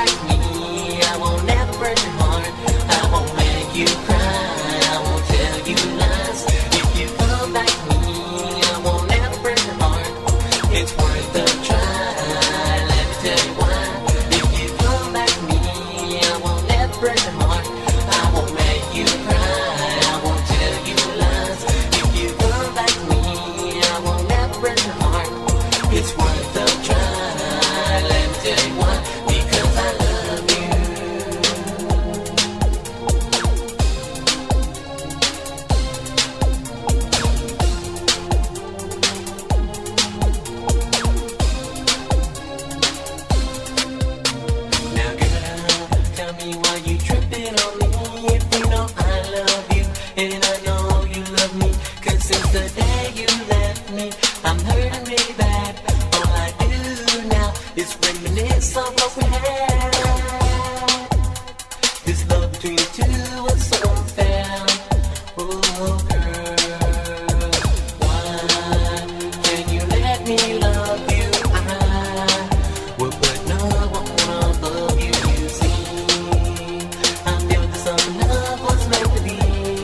back to me, I won't never break your heart. I won't make you cry, I won't tell you lies. If you come back to me, I won't never break your heart. It's worth a try, let me tell you why. If you come back to me, I won't never break your heart. I won't make you cry, I won't tell you lies. If you come back to me, I won't never break your heart. It's worth a try, let me tell you why. Because I love you. Now girl, tell me why you tripping on me. If you know I love you, and I know you love me. Cause since the day you left me, I'm hurting really bad. All I do now is reminisce on what we had. This love between the two was so unfair. Oh girl, why can you let me love you? I would put no one above you, you see. I feel this love was meant to be.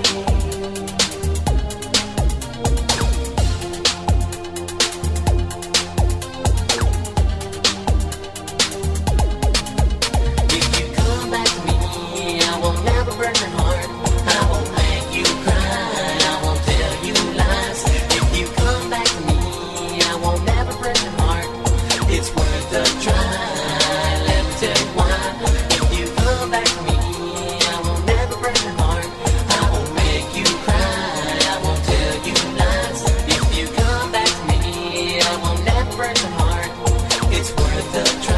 If you come back to me, I will never break your heart. I won't make you cry, I won't tell you lies. If you come back to me, I won't never break your heart. It's worth a try, let me tell you why. If you come back to me, I will never break your heart. I won't make you cry, I won't tell you lies. If you come back to me, I will never break your heart. It's worth a try.